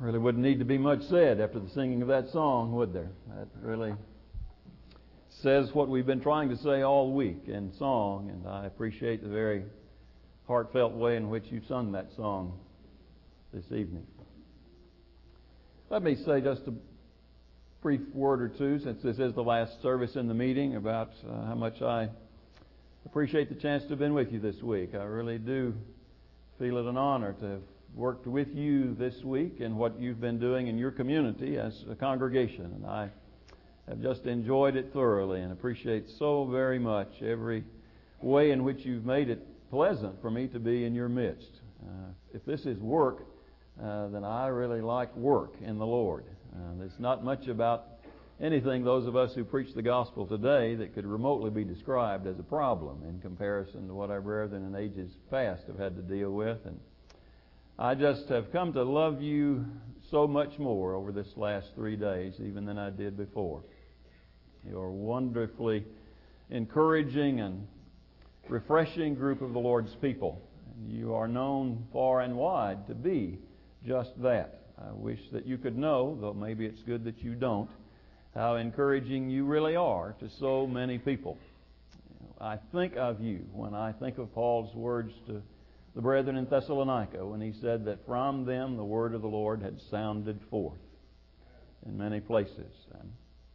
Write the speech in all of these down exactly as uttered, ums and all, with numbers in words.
Really wouldn't need to be much said after the singing of that song, would there? That really says what we've been trying to say all week in song, and I appreciate the very heartfelt way in which you sung that song this evening. Let me say just a brief word or two, since this is the last service in the meeting, about uh, how much I appreciate the chance to have been with you this week. I really do feel it an honor to have worked with you this week and what you've been doing in your community as a congregation. And I have just enjoyed it thoroughly and appreciate so very much every way in which you've made it pleasant for me to be in your midst. Uh, if this is work, uh, then I really like work in the Lord. Uh, there's not much about anything, those of us who preach the gospel today, that could remotely be described as a problem in comparison to what our brethren in ages past have had to deal with. And I just have come to love you so much more over this last three days, even than I did before. You're a wonderfully encouraging and refreshing group of the Lord's people. And you are known far and wide to be just that. I wish that you could know, though maybe it's good that you don't, how encouraging you really are to so many people. I think of you when I think of Paul's words to the brethren in Thessalonica when he said that from them the word of the Lord had sounded forth in many places. And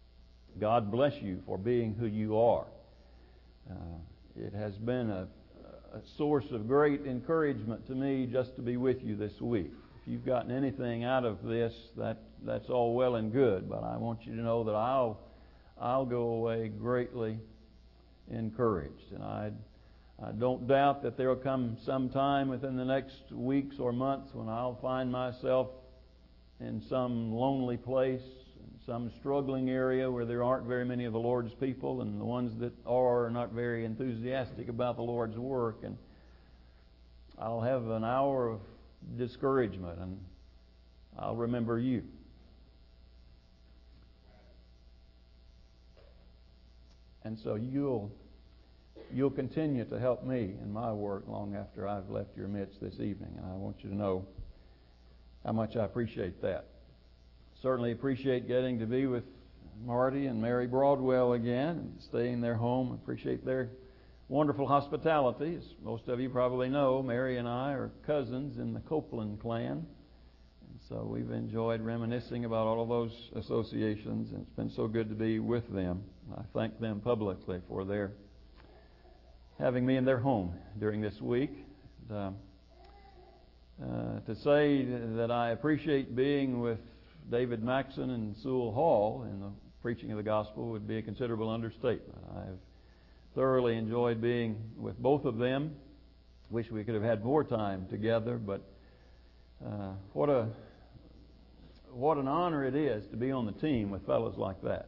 God bless you for being who you are. Uh, it has been a, a source of great encouragement to me just to be with you this week. If you've gotten anything out of this, that that's all well and good, but I want you to know that I'll I'll go away greatly encouraged. And I I don't doubt that there will come some time within the next weeks or months when I'll find myself in some lonely place, some struggling area where there aren't very many of the Lord's people, and the ones that are are not very enthusiastic about the Lord's work. And I'll have an hour of discouragement, and I'll remember you. And so you'll you'll continue to help me in my work long after I've left your midst this evening, and I want you to know how much I appreciate that. Certainly appreciate getting to be with Marty and Mary Broadwell again and stay in their home. Appreciate their wonderful hospitality. As most of you probably know, Mary and I are cousins in the Copeland clan. And so we've enjoyed reminiscing about all of those associations, and it's been so good to be with them. I thank them publicly for their having me in their home during this week. And, uh, uh, to say that I appreciate being with David Maxson and Sewell Hall in the preaching of the gospel would be a considerable understatement. I've thoroughly enjoyed being with both of them. Wish we could have had more time together, but uh, what a what an honor it is to be on the team with fellows like that.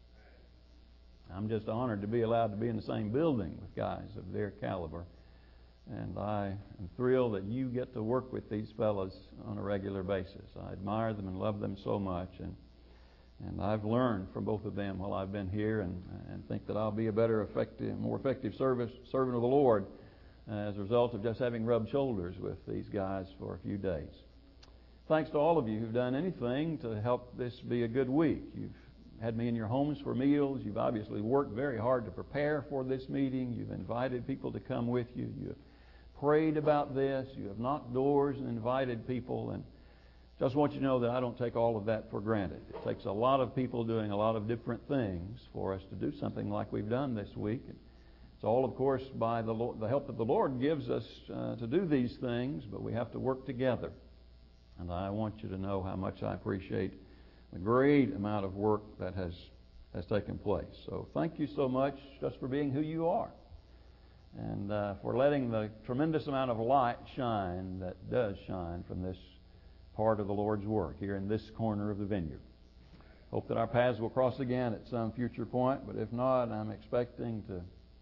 I'm just honored to be allowed to be in the same building with guys of their caliber. And I am thrilled that you get to work with these fellows on a regular basis. I admire them and love them so much. And and I've learned from both of them while I've been here, and, and think that I'll be a better, effective, more effective service servant of the Lord uh, as a result of just having rubbed shoulders with these guys for a few days. Thanks to all of you who've done anything to help this be a good week. You've had me in your homes for meals. You've obviously worked very hard to prepare for this meeting. You've invited people to come with you. You've prayed about this. You have knocked doors and invited people. And just want you to know that I don't take all of that for granted. It takes a lot of people doing a lot of different things for us to do something like we've done this week. It's all, of course, by the, Lord, the help that the Lord gives us uh, to do these things, but we have to work together. And I want you to know how much I appreciate the great amount of work that has, has taken place. So thank you so much just for being who you are, and uh, for letting the tremendous amount of light shine that does shine from this part of the Lord's work here in this corner of the vineyard. Hope that our paths will cross again at some future point, but if not, I'm expecting to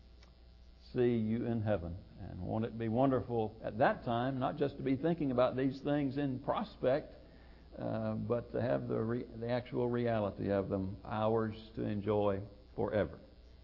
see you in heaven. And won't it be wonderful at that time, not just to be thinking about these things in prospect, uh, but to have the, re- the actual reality of them, ours to enjoy forever.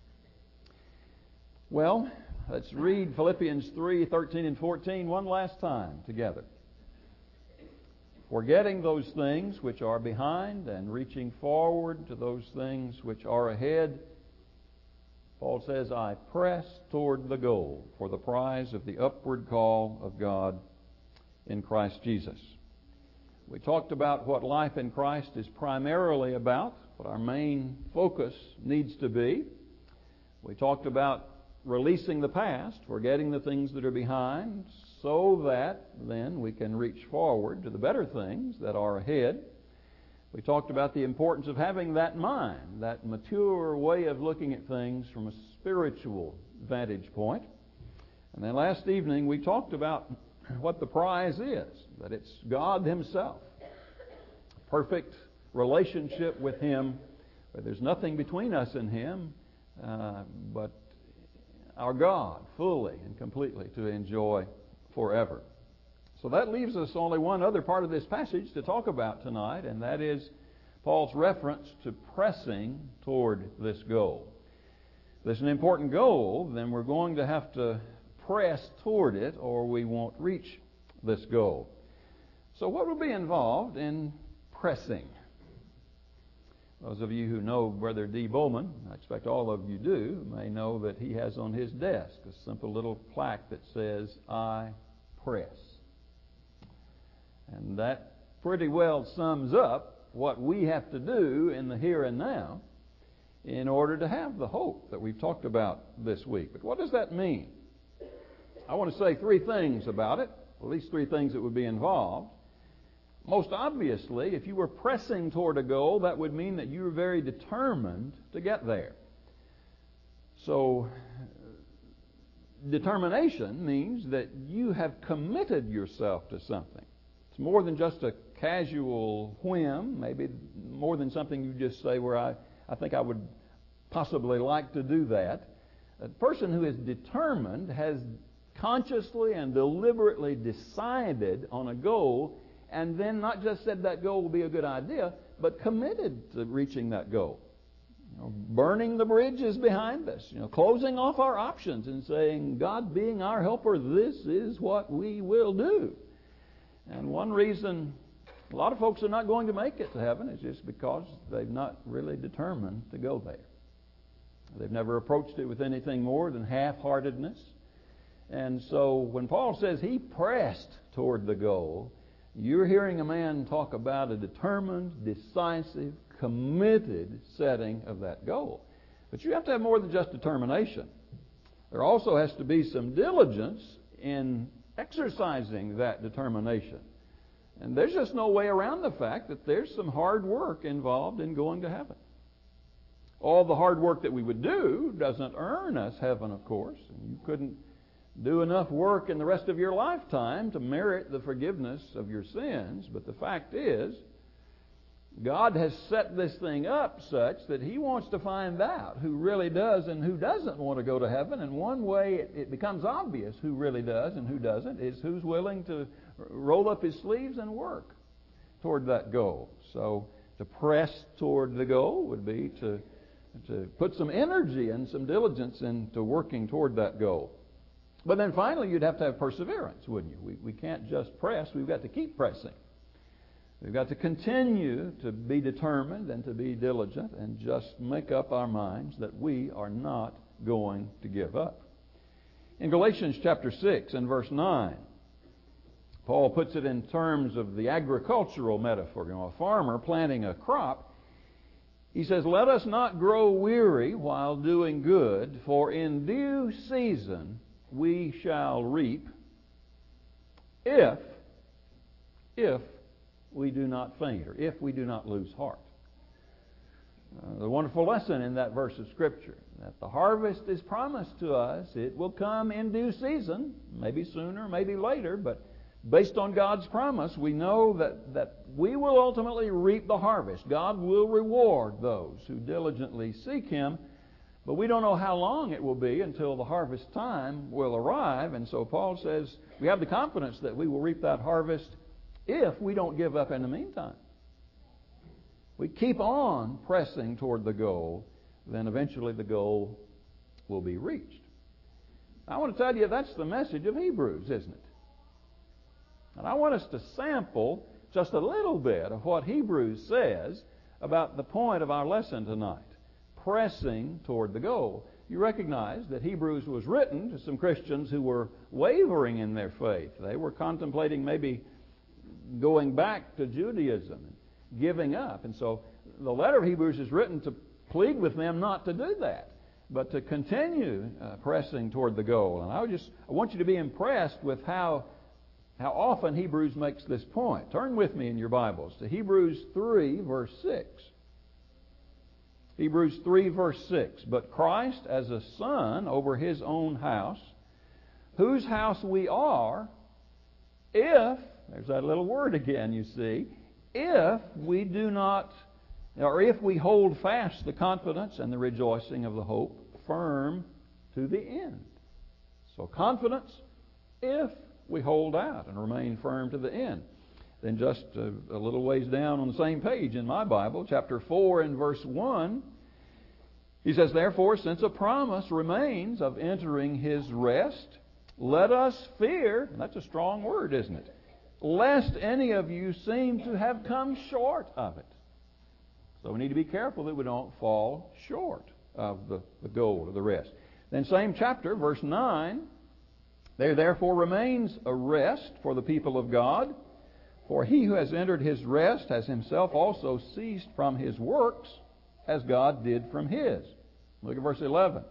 Well, let's read Philippians three, thirteen and fourteen one last time together. forgetting those things which are behind and reaching forward to those things which are ahead. Paul says, I press toward the goal for the prize of the upward call of God in Christ Jesus. We talked about what life in Christ is primarily about, what our main focus needs to be. We talked about releasing the past, forgetting the things that are behind, so that then we can reach forward to the better things that are ahead. We talked about the importance of having that mind, that mature way of looking at things from a spiritual vantage point. And then last evening we talked about what the prize is, that it's God Himself. Perfect relationship with Him, where there's nothing between us and Him, uh, but our God fully and completely to enjoy forever. So that leaves us only one other part of this passage to talk about tonight, and that is Paul's reference to pressing toward this goal. If there's an important goal, then we're going to have to press toward it or we won't reach this goal. So what will be involved in pressing? Those of you who know Brother D. Bowman, I expect all of you do, may know that he has on his desk a simple little plaque that says, I press. And that pretty well sums up what we have to do in the here and now in order to have the hope that we've talked about this week. But what does that mean? I want to say three things about it, at least three things that would be involved. Most obviously, if you were pressing toward a goal, that would mean that you were very determined to get there. So, determination means that you have committed yourself to something. It's more than just a casual whim, maybe more than something you just say where I, I think I would possibly like to do that. A person who is determined has consciously and deliberately decided on a goal and then not just said that goal will be a good idea, but committed to reaching that goal. You know, burning the bridges behind us, you know, closing off our options and saying, God being our helper, this is what we will do. And one reason a lot of folks are not going to make it to heaven is just because they've not really determined to go there. They've never approached it with anything more than half-heartedness. And so when Paul says he pressed toward the goal, you're hearing a man talk about a determined, decisive, committed setting of that goal. But you have to have more than just determination. There also has to be some diligence in exercising that determination. And there's just no way around the fact that there's some hard work involved in going to heaven. All the hard work that we would do doesn't earn us heaven, of course. And you couldn't do enough work in the rest of your lifetime to merit the forgiveness of your sins. But the fact is, God has set this thing up such that He wants to find out who really does and who doesn't want to go to heaven. And one way it becomes obvious who really does and who doesn't is who's willing to roll up his sleeves and work toward that goal. So to press toward the goal would be to, to put some energy and some diligence into working toward that goal. But then finally, you'd have to have perseverance, wouldn't you? We, we can't just press. We've got to keep pressing. We've got to continue to be determined and to be diligent and just make up our minds that we are not going to give up. In Galatians chapter six and verse nine, Paul puts it in terms of the agricultural metaphor. You know, a farmer planting a crop. He says, let us not grow weary while doing good, for in due season we shall reap if, if we do not faint, or if we do not lose heart. Uh, the wonderful lesson in that verse of Scripture, that the harvest is promised to us. It will come in due season, maybe sooner, maybe later, but based on God's promise, we know that, that we will ultimately reap the harvest. God will reward those who diligently seek Him. But we don't know how long it will be until the harvest time will arrive. And so Paul says we have the confidence that we will reap that harvest if we don't give up in the meantime. We keep on pressing toward the goal, then eventually the goal will be reached. I want to tell you that's the message of Hebrews, isn't it? And I want us to sample just a little bit of what Hebrews says about the point of our lesson tonight, pressing toward the goal. You recognize that Hebrews was written to some Christians who were wavering in their faith. They were contemplating maybe going back to Judaism and giving up. And so the letter of Hebrews is written to plead with them not to do that, but to continue uh, pressing toward the goal. And I would just I want you to be impressed with how how often Hebrews makes this point. Turn with me in your Bibles to Hebrews three, verse six. Hebrews three, verse six. But Christ as a son over His own house, whose house we are, if, there's that little word again, you see, if we do not, or if we hold fast the confidence and the rejoicing of the hope firm to the end. So confidence, if we hold out and remain firm to the end. Then just a, a little ways down on the same page in my Bible, chapter four and verse one, he says, therefore, since a promise remains of entering His rest, let us fear, and that's a strong word, isn't it? Lest any of you seem to have come short of it. So we need to be careful that we don't fall short of the, the goal of the rest. Then same chapter, verse nine, there therefore remains a rest for the people of God, for he who has entered his rest has himself also ceased from his works, as God did from His. Look at verse eleven.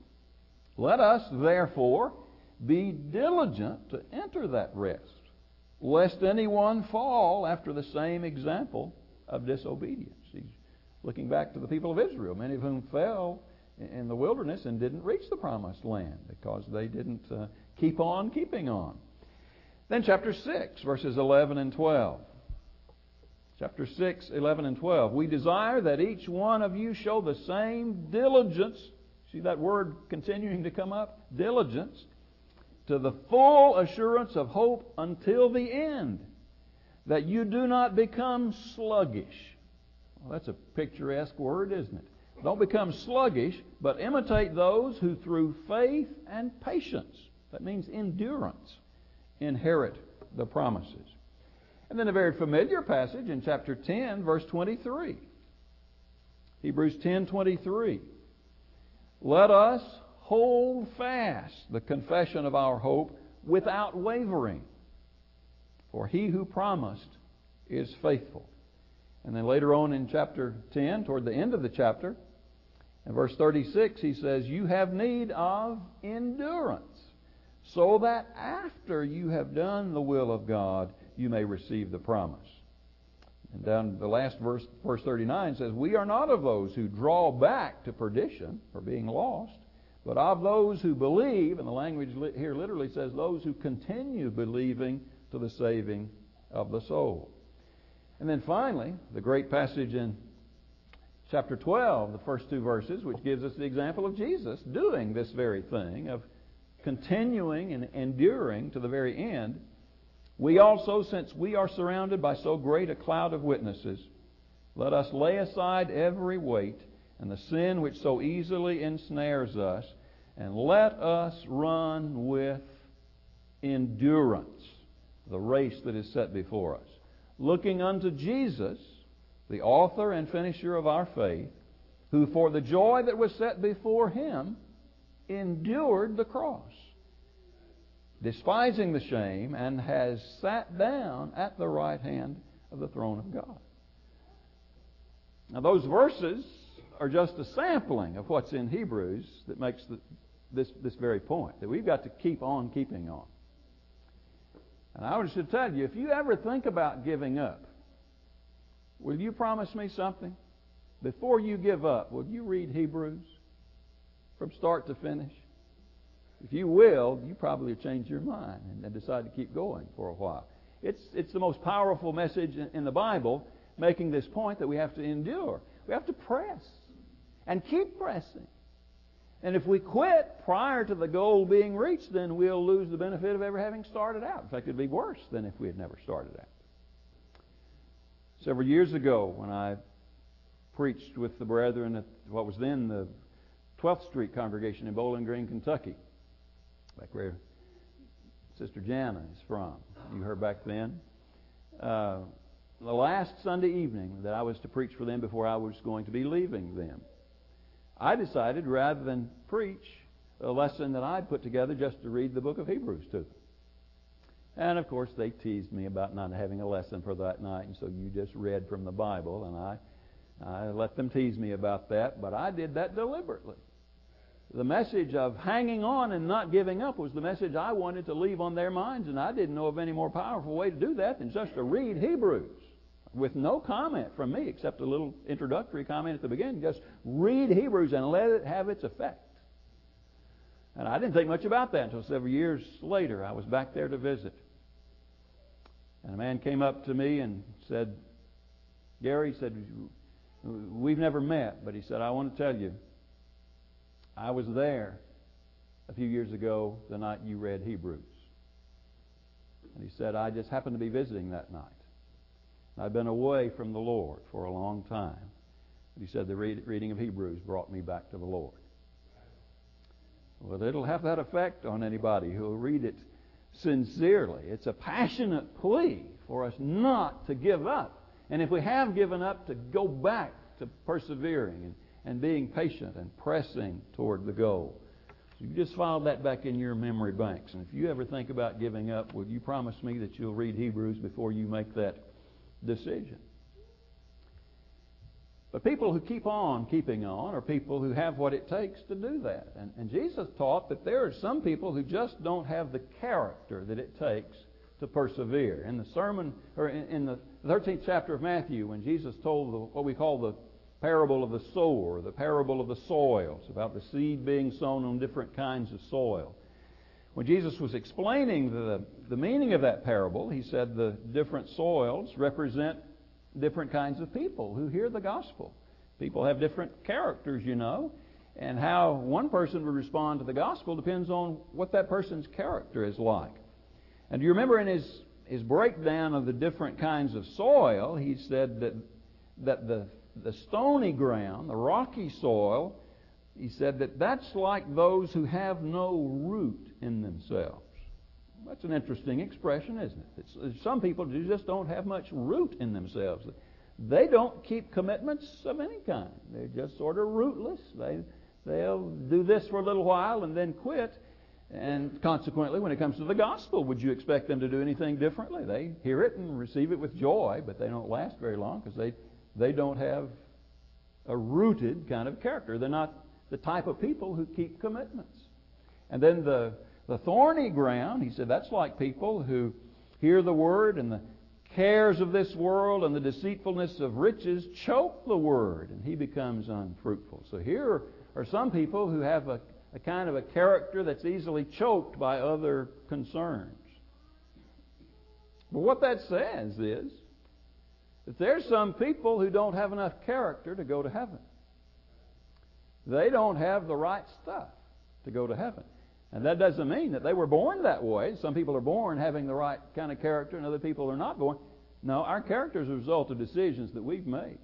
Let us therefore be diligent to enter that rest, lest anyone fall after the same example of disobedience. He's looking back to the people of Israel, many of whom fell in the wilderness and didn't reach the promised land because they didn't uh, keep on keeping on. Then chapter six, verses eleven and twelve. Chapter six, eleven and twelve. We desire that each one of you show the same diligence. See that word continuing to come up? Diligence. To the full assurance of hope until the end. That you do not become sluggish. Well, that's a picturesque word, isn't it? Don't become sluggish, but imitate those who through faith and patience, that means endurance, inherit the promises. And then a very familiar passage in chapter ten, verse twenty-three. Hebrews ten twenty-three. Let us hold fast the confession of our hope without wavering, for He who promised is faithful. And then later on in chapter ten, toward the end of the chapter, in verse thirty-six, he says, you have need of endurance, so that after you have done the will of God, you may receive the promise. And down the last verse, verse thirty-nine says, we are not of those who draw back to perdition, or being lost, but of those who believe, and the language here literally says those who continue believing to the saving of the soul. And then finally, the great passage in chapter twelve, the first two verses, which gives us the example of Jesus doing this very thing, of continuing and enduring to the very end. We also, since we are surrounded by so great a cloud of witnesses, let us lay aside every weight and the sin which so easily ensnares us, and let us run with endurance the race that is set before us, looking unto Jesus, the author and finisher of our faith, who for the joy that was set before Him endured the cross, despising the shame, and has sat down at the right hand of the throne of God. Now those verses are just a sampling of what's in Hebrews that makes the, this, this very point, that we've got to keep on keeping on. And I should tell you, if you ever think about giving up, will you promise me something? Before you give up, will you read Hebrews from start to finish? If you will, you probably change your mind and decide to keep going for a while. It's, it's the most powerful message in the Bible, making this point that we have to endure. We have to press and keep pressing. And if we quit prior to the goal being reached, then we'll lose the benefit of ever having started out. In fact, it'd be worse than if we had never started out. Several years ago, when I preached with the brethren at what was then the twelfth Street congregation in Bowling Green, Kentucky, back where Sister Jana is from. You heard back then. Uh, the last Sunday evening that I was to preach for them before I was going to be leaving them, I decided rather than preach a lesson that I'd put together just to read the book of Hebrews to them. And of course they teased me about not having a lesson for that night, and so you just read from the Bible, and I, I let them tease me about that, but I did that deliberately. The message of hanging on and not giving up was the message I wanted to leave on their minds, and I didn't know of any more powerful way to do that than just to read Hebrews with no comment from me except a little introductory comment at the beginning. Just read Hebrews and let it have its effect. And I didn't think much about that until several years later. I was back there to visit. And a man came up to me and said, Gary, he said, we've never met, but he said, I want to tell you, I was there a few years ago the night you read Hebrews. And he said, I just happened to be visiting that night. I've been away from the Lord for a long time. But he said, the read, reading of Hebrews brought me back to the Lord. Well, it'll have that effect on anybody who will read it sincerely. It's a passionate plea for us not to give up. And if we have given up, to go back to persevering and and being patient and pressing toward the goal. So you just file that back in your memory banks. And if you ever think about giving up, will you promise me that you'll read Hebrews before you make that decision? But people who keep on keeping on are people who have what it takes to do that. And, and Jesus taught that there are some people who just don't have the character that it takes to persevere. In the sermon, or in, in the thirteenth chapter of Matthew, when Jesus told the, what we call the parable of the sower, the parable of the soils, about the seed being sown on different kinds of soil. When Jesus was explaining the, the meaning of that parable, he said the different soils represent different kinds of people who hear the gospel. People have different characters, you know, and how one person would respond to the gospel depends on what that person's character is like. And do you remember in his, his breakdown of the different kinds of soil, he said that, that the The stony ground, the rocky soil, he said that that's like those who have no root in themselves. That's an interesting expression, isn't it? It's, some people just don't have much root in themselves. They don't keep commitments of any kind. They're just sort of rootless. They, they'll do this for a little while and then quit. And consequently, when it comes to the gospel, would you expect them to do anything differently? They hear it and receive it with joy, but they don't last very long because they They don't have a rooted kind of character. They're not the type of people who keep commitments. And then the, the thorny ground, he said, that's like people who hear the word and the cares of this world and the deceitfulness of riches choke the word and he becomes unfruitful. So here are some people who have a, a kind of a character that's easily choked by other concerns. But what that says is that there's some people who don't have enough character to go to heaven. They don't have the right stuff to go to heaven. And that doesn't mean that they were born that way. Some people are born having the right kind of character and other people are not born. No, our character is a result of decisions that we've made.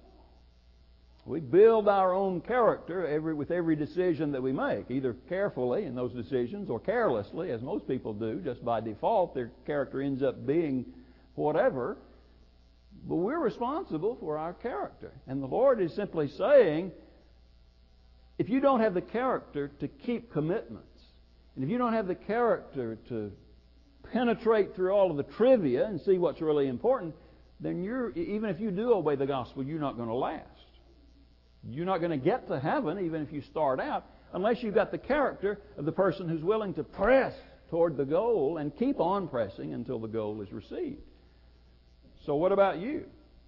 We build our own character every, with every decision that we make, either carefully in those decisions or carelessly, as most people do. Just by default, their character ends up being whatever. But we're responsible for our character. And the Lord is simply saying, if you don't have the character to keep commitments, and if you don't have the character to penetrate through all of the trivia and see what's really important, then you're, even if you do obey the gospel, you're not going to last. You're not going to get to heaven, even if you start out, unless you've got the character of the person who's willing to press toward the goal and keep on pressing until the goal is received. So what about you?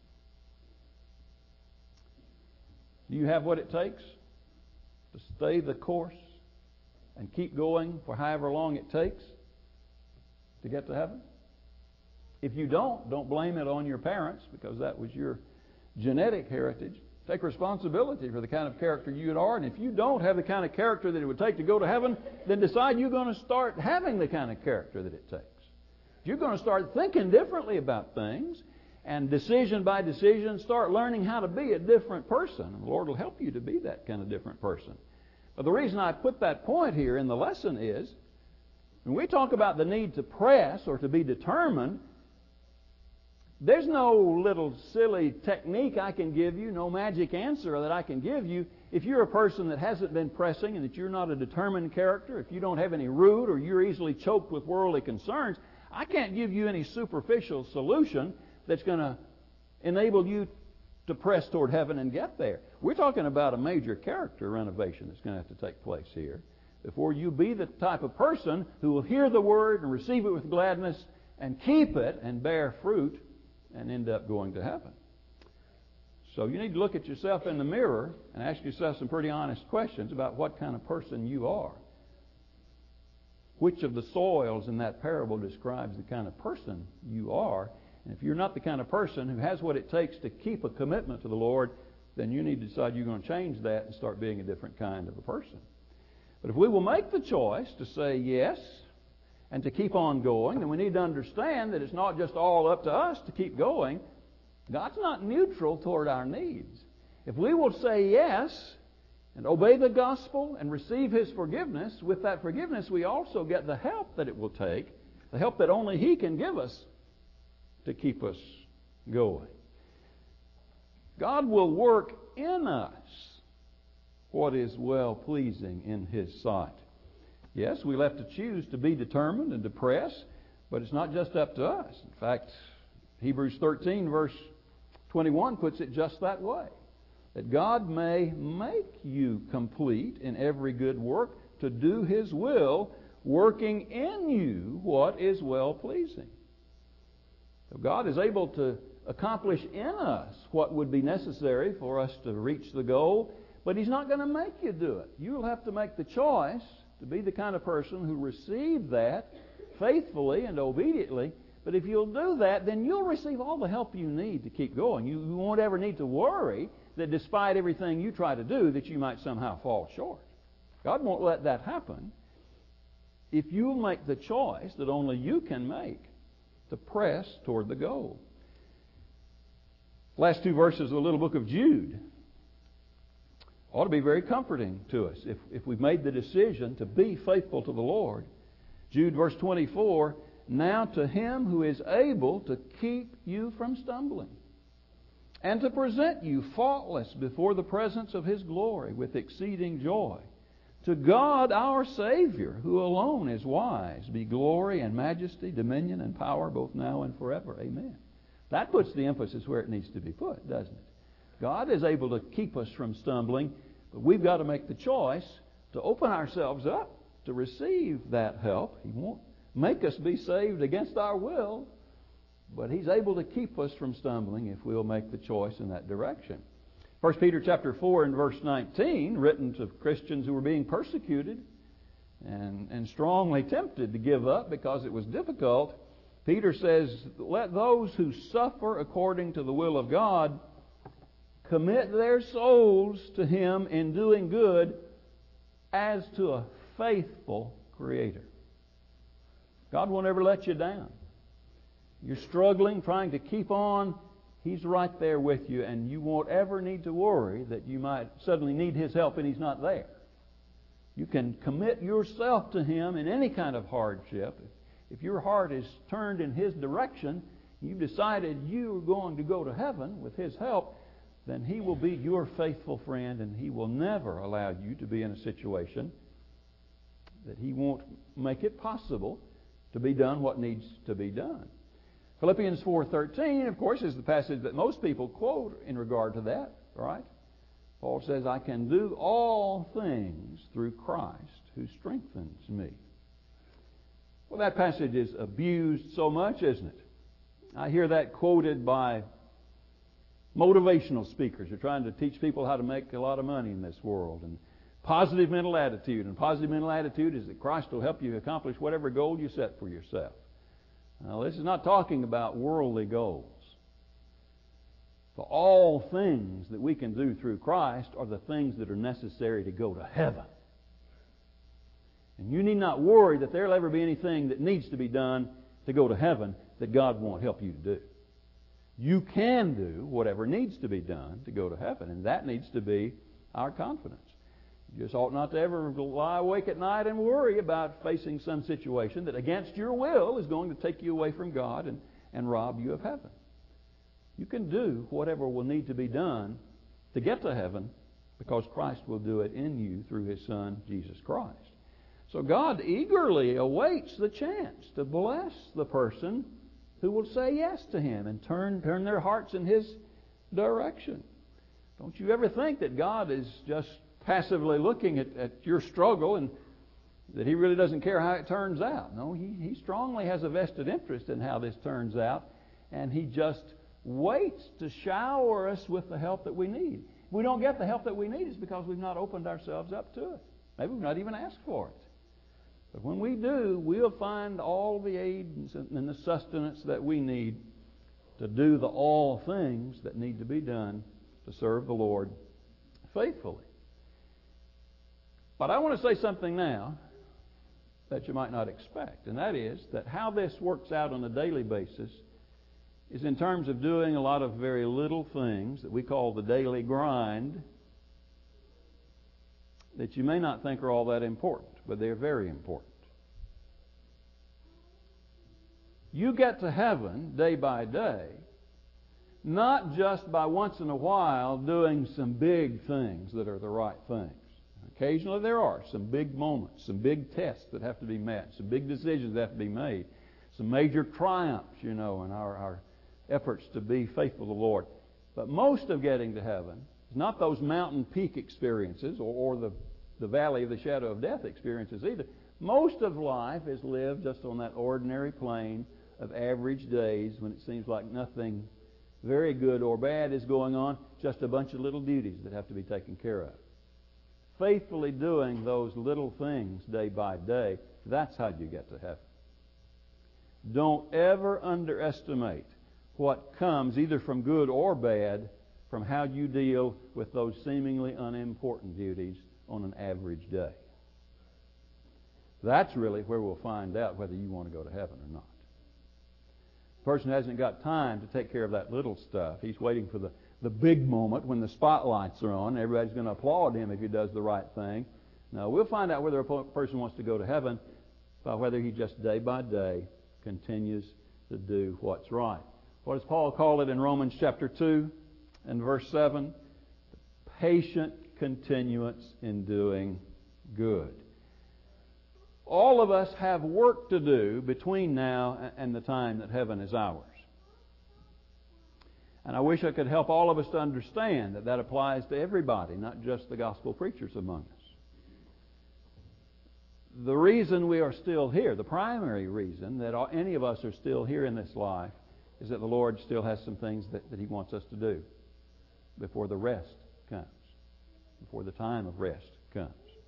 Do you have what it takes to stay the course and keep going for however long it takes to get to heaven? If you don't, don't blame it on your parents, because that was your genetic heritage. Take responsibility for the kind of character you are. And if you don't have the kind of character that it would take to go to heaven, then decide you're going to start having the kind of character that it takes. You're going to start thinking differently about things, and decision by decision start learning how to be a different person. And the Lord will help you to be that kind of different person. But the reason I put that point here in the lesson is, when we talk about the need to press or to be determined, There's no little silly technique I can give you, no magic answer that I can give you. If you're a person that hasn't been pressing and that you're not a determined character, if you don't have any root or you're easily choked with worldly concerns, I can't give you any superficial solution that's going to enable you to press toward heaven and get there. We're talking about a major character renovation that's going to have to take place here before you be the type of person who will hear the Word and receive it with gladness and keep it and bear fruit and end up going to heaven. So you need to look at yourself in the mirror and ask yourself some pretty honest questions about what kind of person you are. Which of the soils in that parable describes the kind of person you are? And if you're not the kind of person who has what it takes to keep a commitment to the Lord, then you need to decide you're going to change that and start being a different kind of a person. But if we will make the choice to say yes and to keep on going, then we need to understand that it's not just all up to us to keep going. God's not neutral toward our needs. If we will say yes and obey the gospel and receive His forgiveness, with that forgiveness we also get the help that it will take, the help that only He can give us to keep us going. God will work in us what is well-pleasing in His sight. Yes, we'll have to choose to be determined and to press, but it's not just up to us. In fact, Hebrews thirteen verse twenty-one puts it just that way. That God may make you complete in every good work to do His will, working in you what is well-pleasing. So God is able to accomplish in us what would be necessary for us to reach the goal, but He's not going to make you do it. You'll have to make the choice to be the kind of person who receive that faithfully and obediently. But if you'll do that, then you'll receive all the help you need to keep going. You, you won't ever need to worry that despite everything you try to do, that you might somehow fall short. God won't let that happen if you'll make the choice that only you can make to press toward the goal. Last two verses of the little book of Jude ought to be very comforting to us if, if we've made the decision to be faithful to the Lord. Jude verse twenty-four, now to Him who is able to keep you from stumbling and to present you faultless before the presence of His glory with exceeding joy. To God our Savior, who alone is wise, be glory and majesty, dominion and power both now and forever. Amen. That puts the emphasis where it needs to be put, doesn't it? God is able to keep us from stumbling, but we've got to make the choice to open ourselves up to receive that help. He won't make us be saved against our will, but He's able to keep us from stumbling if we'll make the choice in that direction. First Peter chapter four and verse nineteen, written to Christians who were being persecuted and, and strongly tempted to give up because it was difficult, Peter says, let those who suffer according to the will of God commit their souls to Him in doing good as to a faithful Creator. God won't ever let you down. You're struggling, trying to keep on, He's right there with you, and you won't ever need to worry that you might suddenly need His help and He's not there. You can commit yourself to Him in any kind of hardship. If your heart is turned in His direction, you've decided you're going to go to heaven with His help, then He will be your faithful friend, and He will never allow you to be in a situation that He won't make it possible to be done what needs to be done. Philippians four thirteen, of course, is the passage that most people quote in regard to that, right? Paul says, I can do all things through Christ who strengthens me. Well, that passage is abused so much, isn't it? I hear that quoted by motivational speakers who are trying to teach people how to make a lot of money in this world. And positive mental attitude. And positive mental attitude is that Christ will help you accomplish whatever goal you set for yourself. Now, this is not talking about worldly goals. For all things that we can do through Christ are the things that are necessary to go to heaven. And you need not worry that there will ever be anything that needs to be done to go to heaven that God won't help you to do. You can do whatever needs to be done to go to heaven, and that needs to be our confidence. You just ought not to ever lie awake at night and worry about facing some situation that against your will is going to take you away from God and, and rob you of heaven. You can do whatever will need to be done to get to heaven, because Christ will do it in you through His Son, Jesus Christ. So God eagerly awaits the chance to bless the person who will say yes to Him and turn, turn their hearts in His direction. Don't you ever think that God is just passively looking at, at your struggle and that He really doesn't care how it turns out. No, He, he strongly has a vested interest in how this turns out, and He just waits to shower us with the help that we need. If we don't get the help that we need, it's because we've not opened ourselves up to it. Maybe we've not even asked for it. But when we do, we'll find all the aid and the sustenance that we need to do the all things that need to be done to serve the Lord faithfully. But I want to say something now that you might not expect, and that is that how this works out on a daily basis is in terms of doing a lot of very little things that we call the daily grind that you may not think are all that important, but they're very important. You get to heaven day by day, not just by once in a while doing some big things that are the right things. Occasionally there are some big moments, some big tests that have to be met, some big decisions that have to be made, some major triumphs, you know, in our, our efforts to be faithful to the Lord. But most of getting to heaven is not those mountain peak experiences or, or the, the valley of the shadow of death experiences either. Most of life is lived just on that ordinary plane of average days when it seems like nothing very good or bad is going on, just a bunch of little duties that have to be taken care of. Faithfully doing those little things day by day, that's how you get to heaven. Don't ever underestimate what comes, either from good or bad, from how you deal with those seemingly unimportant duties on an average day. That's really where we'll find out whether you want to go to heaven or not. The person hasn't got time to take care of that little stuff. He's waiting for the, the big moment when the spotlights are on. Everybody's going to applaud him if he does the right thing. No, we'll find out whether a person wants to go to heaven by whether he just day by day continues to do what's right. What does Paul call it in Romans chapter two and verse seven? Patient continuance in doing good. All of us have work to do between now and the time that heaven is ours. And I wish I could help all of us to understand that that applies to everybody, not just the gospel preachers among us. The reason we are still here, the primary reason that any of us are still here in this life, is that the Lord still has some things that, that He wants us to do before the rest comes, before the time of rest comes.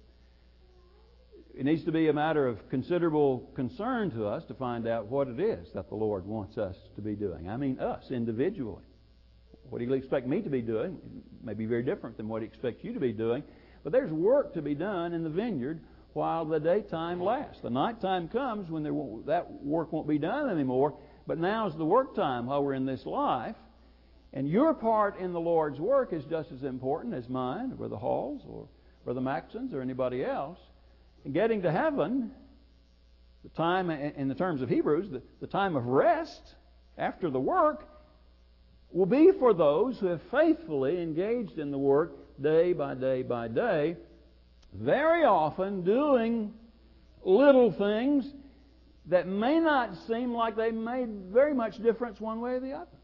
It needs to be a matter of considerable concern to us to find out what it is that the Lord wants us to be doing. I mean us individually. What He'll expect me to be doing may be very different than what He expects you to be doing. But there's work to be done in the vineyard while the daytime lasts. The nighttime comes when there won't, that work won't be done anymore. But now's the work time while we're in this life. And your part in the Lord's work is just as important as mine, or Brother Hall's, or Brother Maxon's, or anybody else. And getting to heaven, the time, in the terms of Hebrews, the, the time of rest after the work will be for those who have faithfully engaged in the work day by day by day, very often doing little things that may not seem like they made very much difference one way or the other.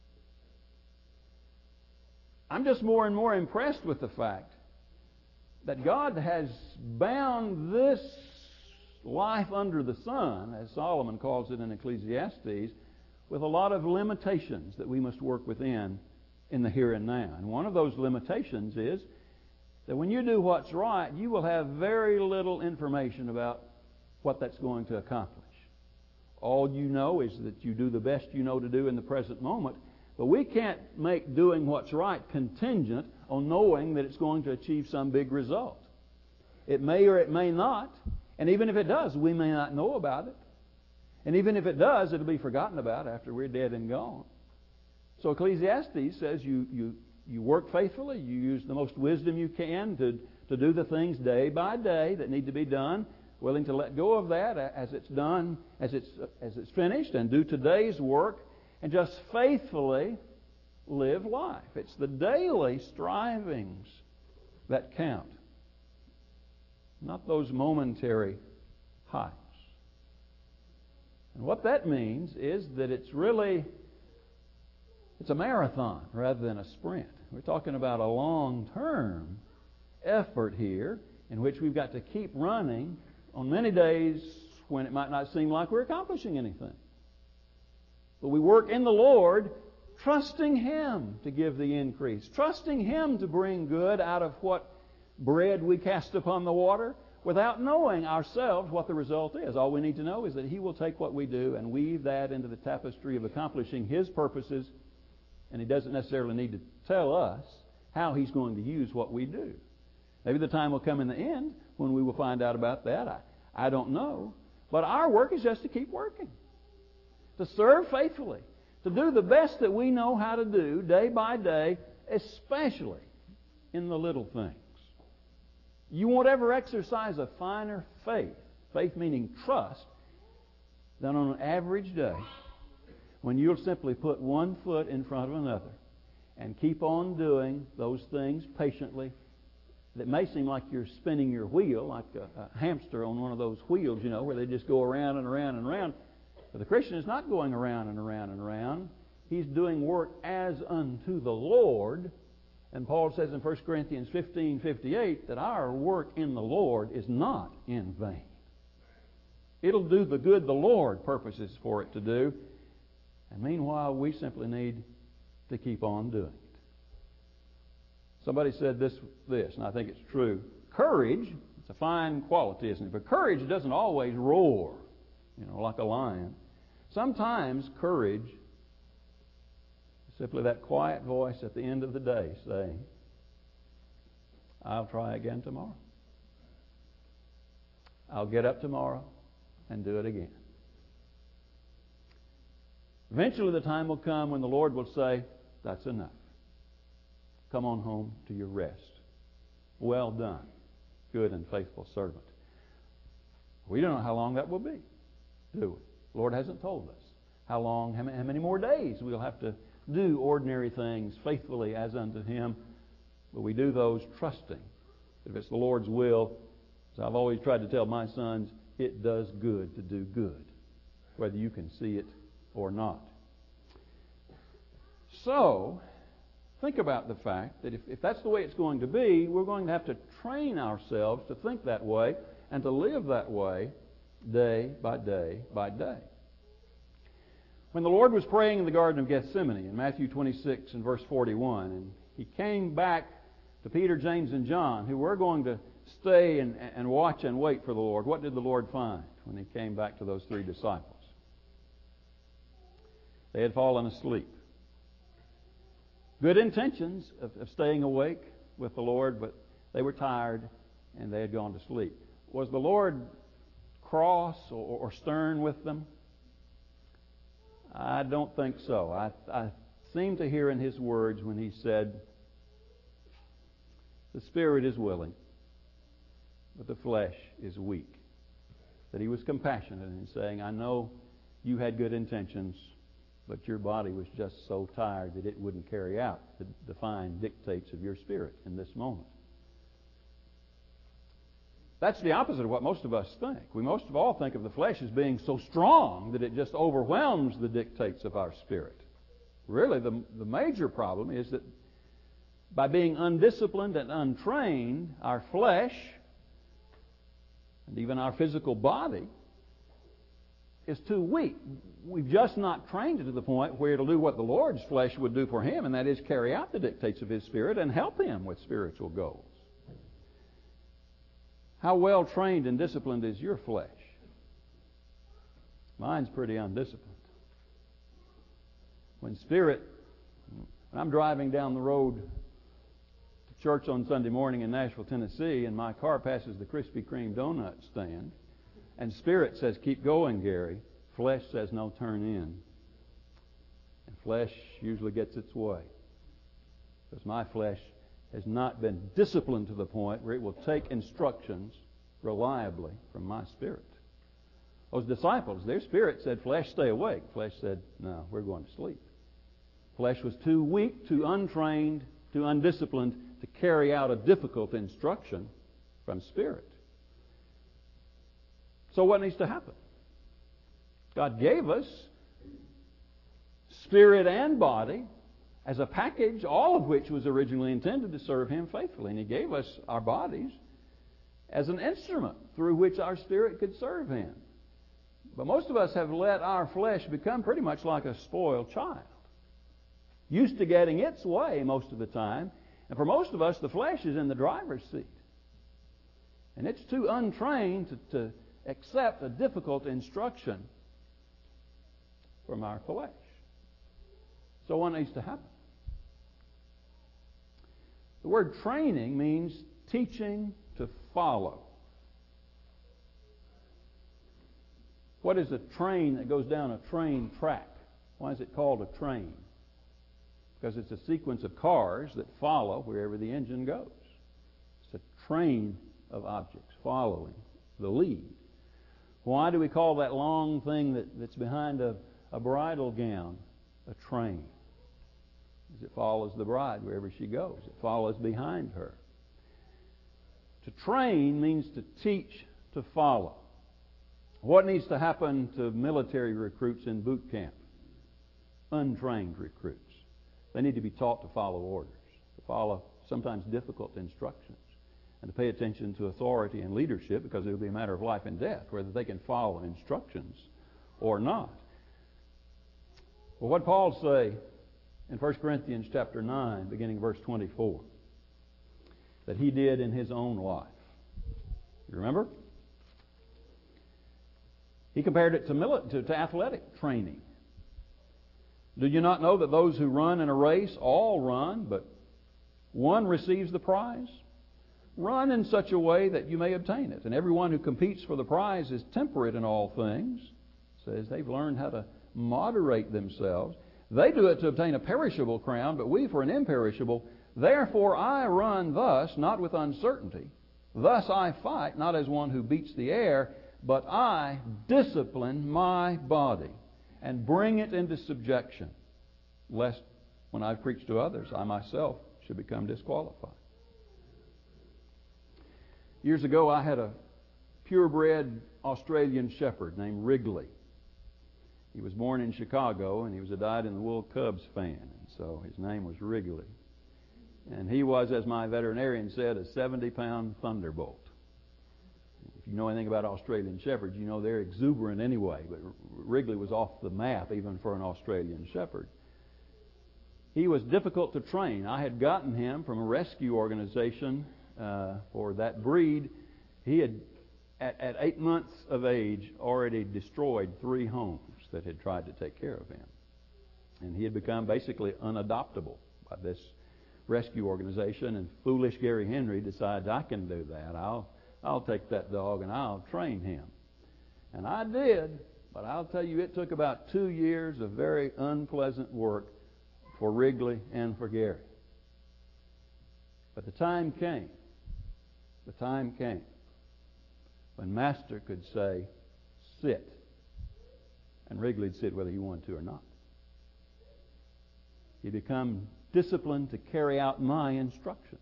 I'm just more and more impressed with the fact that God has bound this life under the sun, as Solomon calls it in Ecclesiastes, with a lot of limitations that we must work within in the here and now. And one of those limitations is that when you do what's right, you will have very little information about what that's going to accomplish. All you know is that you do the best you know to do in the present moment, but we can't make doing what's right contingent on knowing that it's going to achieve some big result. It may or it may not, and even if it does, we may not know about it. And even if it does, it'll be forgotten about after we're dead and gone. So Ecclesiastes says you, you, you work faithfully, you use the most wisdom you can to, to do the things day by day that need to be done, willing to let go of that as it's done, as it's, as it's finished, and do today's work, and just faithfully live life. It's the daily strivings that count, not those momentary highs. And what that means is that it's really, it's a marathon rather than a sprint. We're talking about a long-term effort here in which we've got to keep running on many days when it might not seem like we're accomplishing anything. But we work in the Lord, trusting Him to give the increase, trusting Him to bring good out of what bread we cast upon the water, without knowing ourselves what the result is. All we need to know is that He will take what we do and weave that into the tapestry of accomplishing His purposes, and He doesn't necessarily need to tell us how He's going to use what we do. Maybe the time will come in the end when we will find out about that. I, I don't know. But our work is just to keep working, to serve faithfully, to do the best that we know how to do day by day, especially in the little things. You won't ever exercise a finer faith, faith meaning trust, than on an average day when you'll simply put one foot in front of another and keep on doing those things patiently. That may seem like you're spinning your wheel, like a, a hamster on one of those wheels, you know, where they just go around and around and around. But the Christian is not going around and around and around. He's doing work as unto the Lord. And Paul says in First Corinthians fifteen fifty-eight that our work in the Lord is not in vain. It'll do the good the Lord purposes for it to do. And meanwhile, we simply need to keep on doing it. Somebody said this, this, and I think it's true. Courage, it's a fine quality, isn't it? But courage doesn't always roar, you know, like a lion. Sometimes courage is simply that quiet voice at the end of the day saying, I'll try again tomorrow. I'll get up tomorrow and do it again. Eventually the time will come when the Lord will say, that's enough. Come on home to your rest. Well done, good and faithful servant. We don't know how long that will be, do we? The Lord hasn't told us how long, how many more days we'll have to do ordinary things faithfully as unto Him. But we do those trusting. If it's the Lord's will, as I've always tried to tell my sons, it does good to do good, whether you can see it or not. So, think about the fact that if, if that's the way it's going to be, we're going to have to train ourselves to think that way and to live that way day by day by day. When the Lord was praying in the Garden of Gethsemane in Matthew twenty-six and verse forty-one, and He came back to Peter, James, and John, who were going to stay and, and watch and wait for the Lord, what did the Lord find when He came back to those three disciples? They had fallen asleep. Good intentions of, of staying awake with the Lord, but they were tired and they had gone to sleep. Was the Lord cross or, or stern with them? I don't think so. I, I seem to hear in His words when He said, the spirit is willing, but the flesh is weak. That He was compassionate in saying, I know you had good intentions, but your body was just so tired that it wouldn't carry out the divine dictates of your spirit in this moment. That's the opposite of what most of us think. We most of all think of the flesh as being so strong that it just overwhelms the dictates of our spirit. Really, the, the major problem is that by being undisciplined and untrained, our flesh and even our physical body is too weak. We've just not trained it to the point where it'll do what the Lord's flesh would do for Him, and that is carry out the dictates of His Spirit and help Him with spiritual goals. How well trained and disciplined is your flesh? Mine's pretty undisciplined. When Spirit, when I'm driving down the road to church on Sunday morning in Nashville, Tennessee, and my car passes the Krispy Kreme donut stand, and Spirit says, keep going, Gary. Flesh says, no, turn in. And flesh usually gets its way. Because my flesh has not been disciplined to the point where it will take instructions reliably from my spirit. Those disciples, their spirit said, flesh, stay awake. Flesh said, no, we're going to sleep. Flesh was too weak, too untrained, too undisciplined to carry out a difficult instruction from Spirit. So what needs to happen? God gave us spirit and body as a package, all of which was originally intended to serve Him faithfully. And He gave us our bodies as an instrument through which our spirit could serve Him. But most of us have let our flesh become pretty much like a spoiled child, used to getting its way most of the time. And for most of us, the flesh is in the driver's seat. And it's too untrained to, to accept a difficult instruction from our flesh. So what needs to happen? The word training means teaching to follow. What is a train that goes down a train track? Why is it called a train? Because it's a sequence of cars that follow wherever the engine goes. It's a train of objects following the lead. Why do we call that long thing that, that's behind a, a bridal gown a train? Because it follows the bride wherever she goes. It follows behind her. To train means to teach, to follow. What needs to happen to military recruits in boot camp? Untrained recruits. They need to be taught to follow orders, to follow sometimes difficult instructions, and to pay attention to authority and leadership, because it will be a matter of life and death, whether they can follow instructions or not. Well, what did Paul say in First Corinthians chapter nine, beginning verse twenty-four, that he did in his own life? You remember? He compared it to, mili- to, to athletic training. Do you not know that those who run in a race all run, but one receives the prize? Run in such a way that you may obtain it. And everyone who competes for the prize is temperate in all things. It says they've learned how to moderate themselves. They do it to obtain a perishable crown, but we for an imperishable. Therefore I run thus, not with uncertainty. Thus I fight, not as one who beats the air, but I discipline my body and bring it into subjection, lest when I preach to others, I myself should become disqualified. Years ago, I had a purebred Australian shepherd named Wrigley. He was born in Chicago, and he was a dyed-in-the-wool Cubs fan, and so his name was Wrigley. And he was, as my veterinarian said, a seventy-pound thunderbolt. If you know anything about Australian shepherds, you know they're exuberant anyway, but Wrigley was off the map even for an Australian shepherd. He was difficult to train. I had gotten him from a rescue organization uh, for that breed. He had, at, at eight months of age, already destroyed three homes that had tried to take care of him. And he had become basically unadoptable by this rescue organization, and foolish Gary Henry decides, I can do that. I'll I'll take that dog and I'll train him. And I did, but I'll tell you, it took about two years of very unpleasant work for Wrigley and for Gary. But the time came, the time came when Master could say, sit. And Wrigley'd sit whether he wanted to or not. He'd become disciplined to carry out my instructions,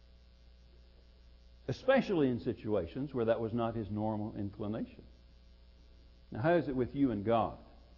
especially in situations where that was not his normal inclination. Now, how is it with you and God?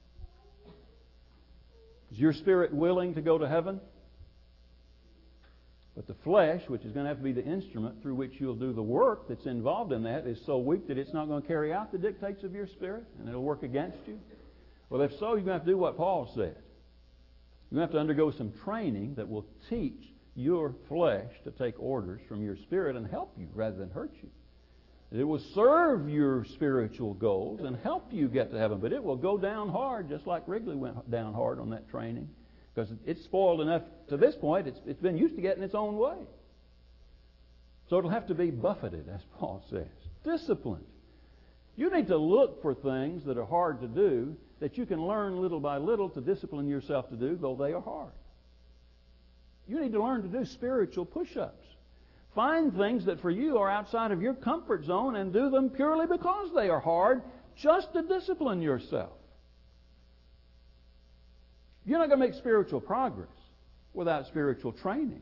Is your spirit willing to go to heaven? But the flesh, which is going to have to be the instrument through which you'll do the work that's involved in that, is so weak that it's not going to carry out the dictates of your spirit, and it'll work against you. Well, if so, you're going to have to do what Paul said. You're going to have to undergo some training that will teach your flesh to take orders from your spirit and help you rather than hurt you. It will serve your spiritual goals and help you get to heaven, but it will go down hard, just like Wrigley went down hard on that training, because it's spoiled enough to this point. It's, it's been used to getting its own way. So it'll have to be buffeted, as Paul says, disciplined. You need to look for things that are hard to do that you can learn little by little to discipline yourself to do, though they are hard. You need to learn to do spiritual push-ups. Find things that for you are outside of your comfort zone and do them purely because they are hard, just to discipline yourself. You're not going to make spiritual progress without spiritual training.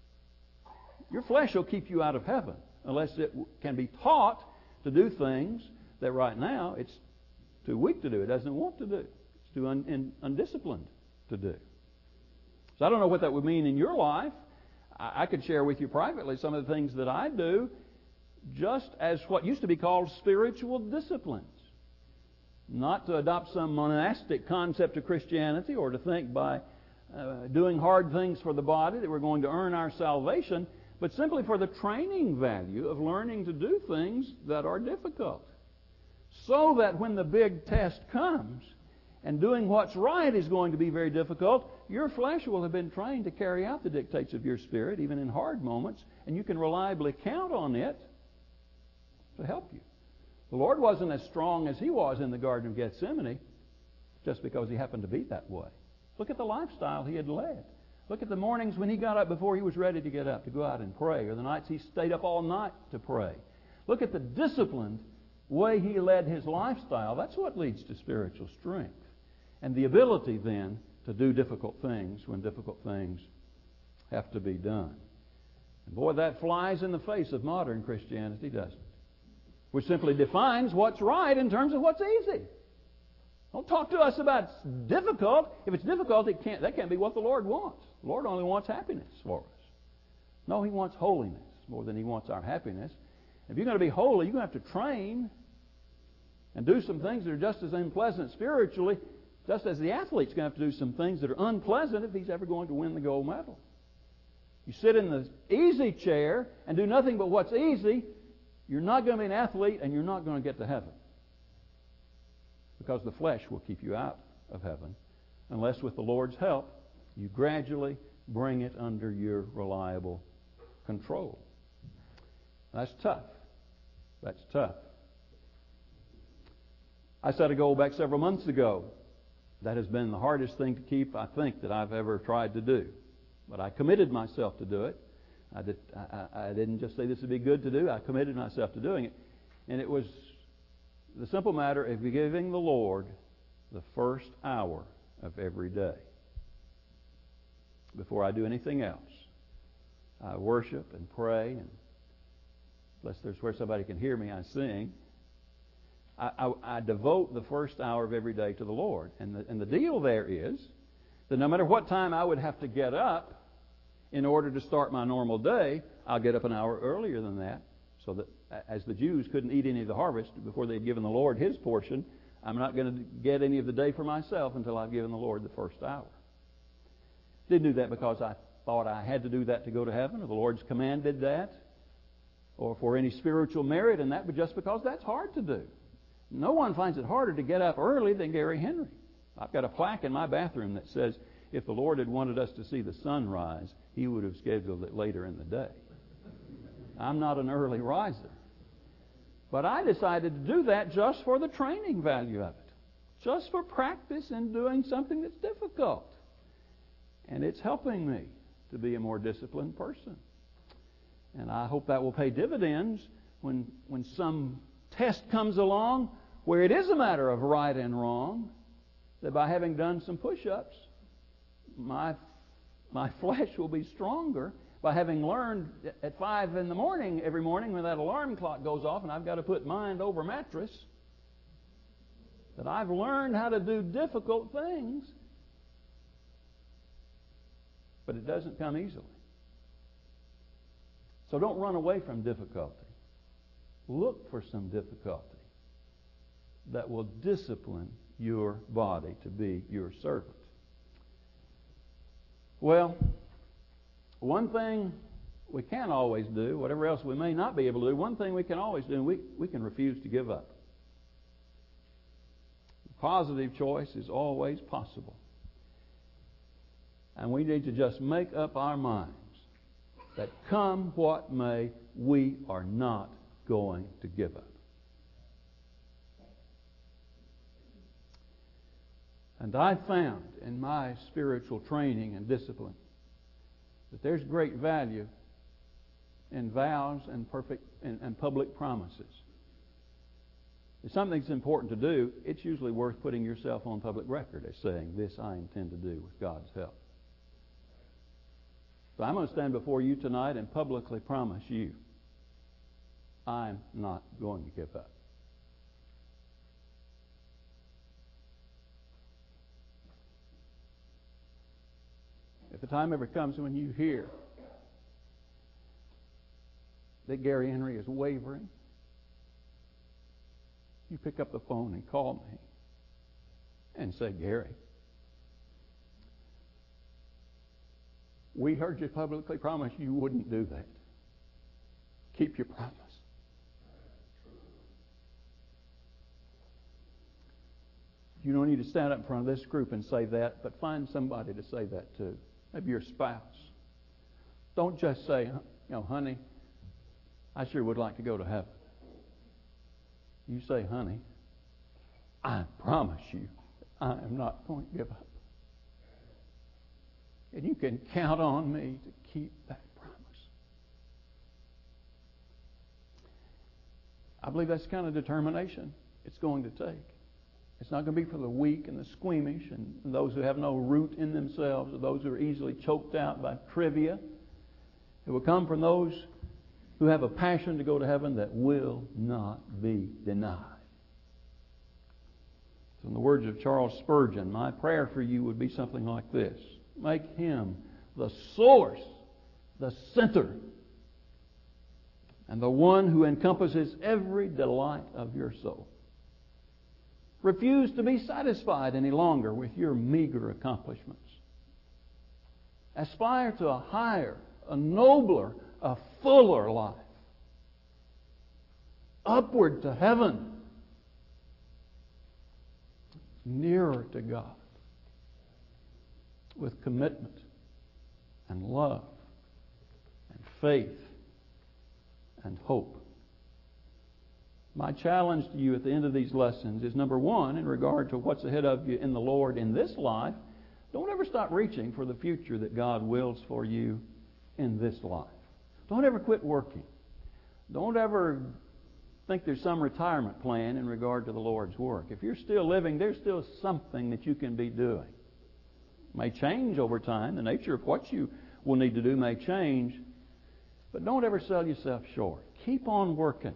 Your flesh will keep you out of heaven unless it can be taught to do things that right now it's too weak to do. It doesn't want to do. It's too un- in, undisciplined to do. So I don't know what that would mean in your life. I, I could share with you privately some of the things that I do just as what used to be called spiritual disciplines. Not to adopt some monastic concept of Christianity or to think by uh, doing hard things for the body that we're going to earn our salvation, but simply for the training value of learning to do things that are difficult. So that when the big test comes and doing what's right is going to be very difficult, your flesh will have been trained to carry out the dictates of your spirit, even in hard moments, and you can reliably count on it to help you. The Lord wasn't as strong as He was in the Garden of Gethsemane just because He happened to be that way. Look at the lifestyle He had led. Look at the mornings when He got up before He was ready to get up to go out and pray, or the nights He stayed up all night to pray. Look at the disciplined way He led His lifestyle. That's what leads to spiritual strength. And the ability then to do difficult things when difficult things have to be done. And boy, that flies in the face of modern Christianity, doesn't it? Which simply defines what's right in terms of what's easy. Don't talk to us about difficult. If it's difficult, it can't, that can't be what the Lord wants. The Lord only wants happiness for us. No, He wants holiness more than He wants our happiness. If you're going to be holy, you're going to have to train and do some things that are just as unpleasant spiritually, just as the athlete's going to have to do some things that are unpleasant if he's ever going to win the gold medal. You sit in the easy chair and do nothing but what's easy, you're not going to be an athlete and you're not going to get to heaven. Because the flesh will keep you out of heaven unless with the Lord's help you gradually bring it under your reliable control. That's tough. That's tough. I set a goal back several months ago. That has been the hardest thing to keep, I think, that I've ever tried to do. But I committed myself to do it. I, did, I, I didn't just say this would be good to do. I committed myself to doing it. And it was the simple matter of giving the Lord the first hour of every day. Before I do anything else, I worship and pray, and unless there's where somebody can hear me, I sing. I, I, I devote the first hour of every day to the Lord. And the, and the deal there is that no matter what time I would have to get up in order to start my normal day, I'll get up an hour earlier than that, so that as the Jews couldn't eat any of the harvest before they'd given the Lord His portion, I'm not going to get any of the day for myself until I've given the Lord the first hour. Didn't do that because I thought I had to do that to go to heaven, or the Lord's commanded that, or for any spiritual merit, and that was just because that's hard to do. No one finds it harder to get up early than Gary Henry. I've got a plaque in my bathroom that says, if the Lord had wanted us to see the sun rise, He would have scheduled it later in the day. I'm not an early riser. But I decided to do that just for the training value of it. Just for practice in doing something that's difficult. And it's helping me to be a more disciplined person. And I hope that will pay dividends when, when some test comes along where it is a matter of right and wrong, that by having done some push-ups, my, my flesh will be stronger. By having learned at five in the morning every morning when that alarm clock goes off and I've got to put mind over mattress, that I've learned how to do difficult things. But it doesn't come easily. So don't run away from difficulty. Look for some difficulty that will discipline your body to be your servant. Well, one thing we can always do, whatever else we may not be able to do, one thing we can always do, we, we can refuse to give up. The positive choice is always possible. And we need to just make up our minds that come what may, we are not going to give up. And I found in my spiritual training and discipline that there's great value in vows and perfect and, and public promises. if something's important to do, it's usually worth putting yourself on public record as saying, this I intend to do with God's help. So I'm going to stand before you tonight and publicly promise you, I'm not going to give up. If the time ever comes when you hear that Gary Henry is wavering, you pick up the phone and call me and say, Gary, we heard you publicly promise you wouldn't do that. Keep your promise. You don't need to stand up in front of this group and say that, but find somebody to say that to. Maybe your spouse. Don't just say, you know, honey, I sure would like to go to heaven. You say, honey, I promise you, I am not going to give up. And you can count on me to keep that promise. I believe that's the kind of determination it's going to take. It's not going to be for the weak and the squeamish and those who have no root in themselves or those who are easily choked out by trivia. It will come from those who have a passion to go to heaven that will not be denied. So in the words of Charles Spurgeon, my prayer for you would be something like this. Make Him the source, the center, and the one who encompasses every delight of your soul. Refuse to be satisfied any longer with your meager accomplishments. Aspire to a higher, a nobler, a fuller life. Upward to heaven. Nearer to God. With commitment and love and faith and hope. My challenge to you at the end of these lessons is, number one, in regard to what's ahead of you in the Lord in this life, don't ever stop reaching for the future that God wills for you in this life. Don't ever quit working. Don't ever think there's some retirement plan in regard to the Lord's work. If you're still living, there's still something that you can be doing. It may change over time. The nature of what you will need to do may change. But don't ever sell yourself short. Keep on working.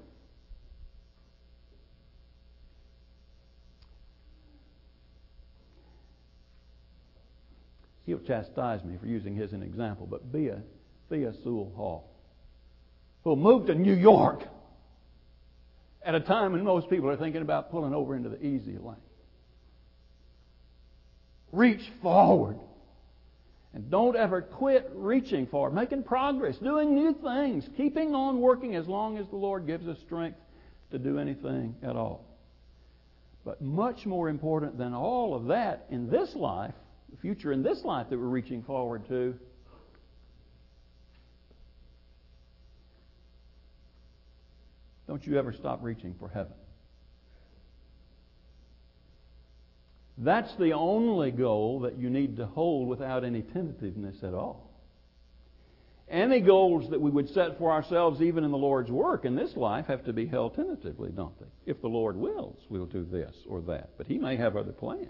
He'll chastise me for using his as an example, but Thea, Thea Sewell Hall, who moved to New York at a time when most people are thinking about pulling over into the easy lane. Reach forward. And don't ever quit reaching forward, making progress, doing new things, keeping on working as long as the Lord gives us strength to do anything at all. But much more important than all of that in this life, the future in this life that we're reaching forward to, don't you ever stop reaching for heaven. That's the only goal that you need to hold without any tentativeness at all. Any goals that we would set for ourselves, even in the Lord's work in this life, have to be held tentatively, don't they? If the Lord wills, we'll do this or that. But He may have other plans.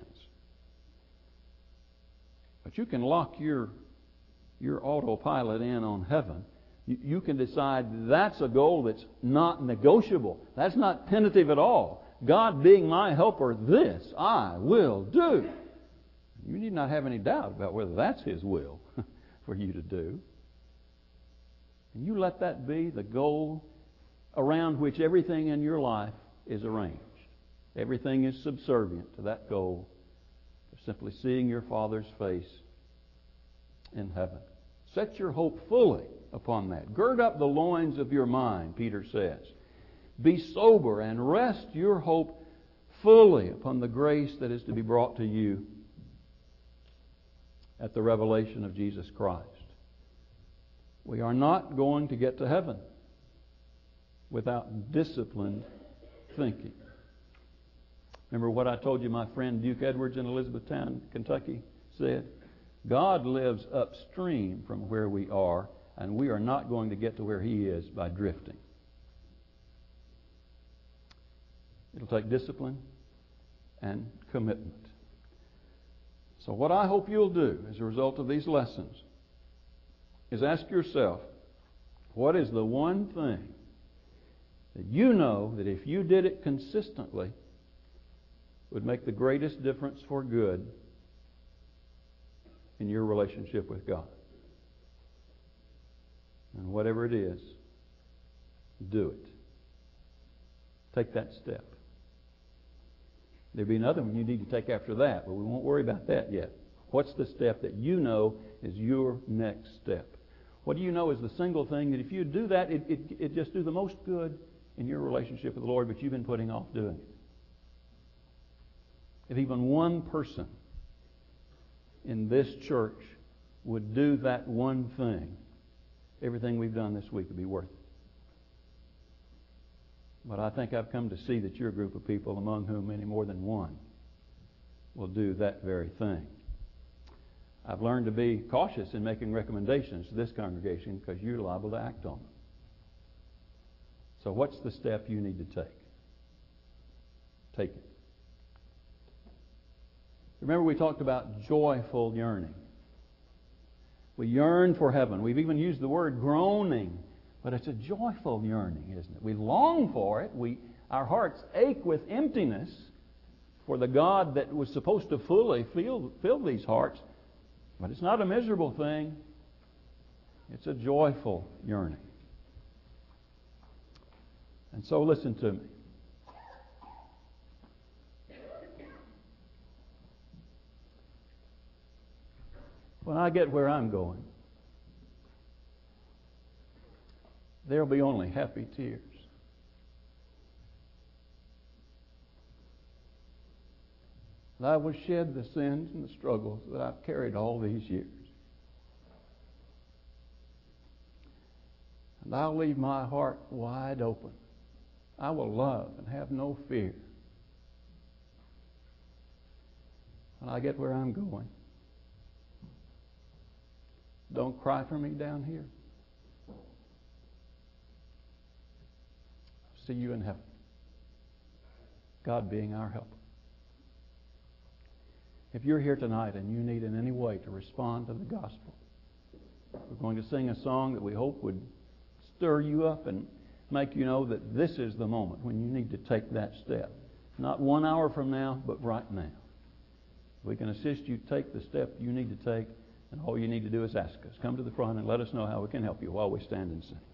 But you can lock your, your autopilot in on heaven. You, you can decide that's a goal that's not negotiable. That's not tentative at all. God being my helper, this I will do. You need not have any doubt about whether that's His will for you to do. And you let that be the goal around which everything in your life is arranged. Everything is subservient to that goal of simply seeing your Father's face in heaven. Set your hope fully upon that. Gird up the loins of your mind, Peter says. Be sober and rest your hope fully upon the grace that is to be brought to you at the revelation of Jesus Christ. We are not going to get to heaven without disciplined thinking. Remember what I told you my friend Duke Edwards in Elizabethtown, Kentucky said? God lives upstream from where we are, and we are not going to get to where He is by drifting. It'll take discipline and commitment. So what I hope you'll do as a result of these lessons is ask yourself, what is the one thing that you know that if you did it consistently would make the greatest difference for good in your relationship with God? And whatever it is, do it. Take that step. There'll be another one you need to take after that, but we won't worry about that yet. What's the step that you know is your next step? What do you know is the single thing that if you do that, it, it, it just do the most good in your relationship with the Lord, but you've been putting off doing it? If even one person in this church would do that one thing, everything we've done this week would be worth it. But I think I've come to see that you're a group of people among whom many more than one will do that very thing. I've learned to be cautious in making recommendations to this congregation because you're liable to act on them. So what's the step you need to take? Take it. Remember we talked about joyful yearning. We yearn for heaven. We've even used the word groaning. But it's a joyful yearning, isn't it? We long for it. We, our hearts ache with emptiness for the God that was supposed to fully fill, fill these hearts. But it's not a miserable thing. It's a joyful yearning. And so listen to me. When I get where I'm going, there'll be only happy tears. And I will shed the sins and the struggles that I've carried all these years. And I'll leave my heart wide open. I will love and have no fear. When I get where I'm going, don't cry for me down here. See you in heaven. God being our helper. If you're here tonight and you need in any way to respond to the gospel, we're going to sing a song that we hope would stir you up and make you know that this is the moment when you need to take that step. Not one hour from now, but right now. We can assist you take the step you need to take, and all you need to do is ask us. Come to the front and let us know how we can help you while we stand and sing.